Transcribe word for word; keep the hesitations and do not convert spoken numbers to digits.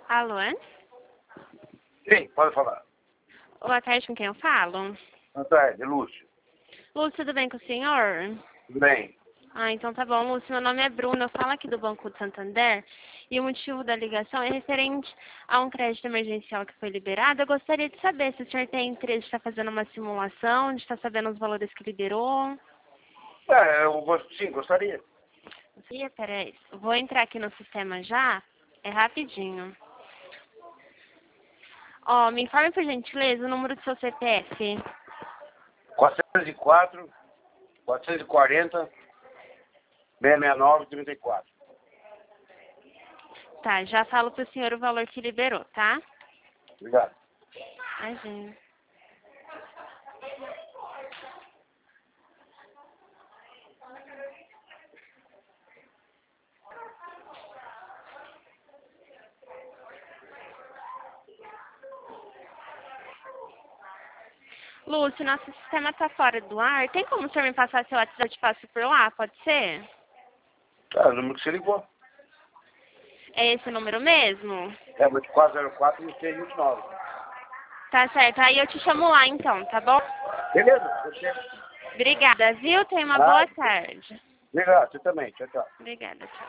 Alô? Sim, pode falar. Boa tarde, com quem eu falo? Boa tarde, Lúcio. Lúcio, tudo bem com o senhor? Tudo bem? Ah, então tá bom. Lúcio, meu nome é Bruna, eu falo aqui do Banco do Santander e o motivo da ligação é referente a um crédito emergencial que foi liberado. Eu gostaria de saber se o senhor tem interesse de estar fazendo uma simulação, de estar sabendo os valores que liberou. É, eu gosto, sim, gostaria. Ih, peraí, vou entrar aqui no sistema já, é rapidinho. Ó, me informe por gentileza o número do seu C P F. quatrocentos e quatro, quatrocentos e quarenta, seiscentos e sessenta e nove, trinta e quatro. Tá, já falo pro senhor o valor que liberou, tá? Obrigado. Imagina. Lúcio, nosso sistema tá fora do ar. Tem como o senhor me passar seu WhatsApp? Eu te passo por lá, pode ser? Tá, o número que você ligou. É esse o número mesmo? É, vinte e quatro zero quatro, vinte e seis vinte e nove. Tá certo, aí eu te chamo lá então, tá bom? Beleza? Você... Obrigada, viu? Tenha uma Ah, boa tarde. obrigado, você também. Tchau, tchau. Obrigada, tchau.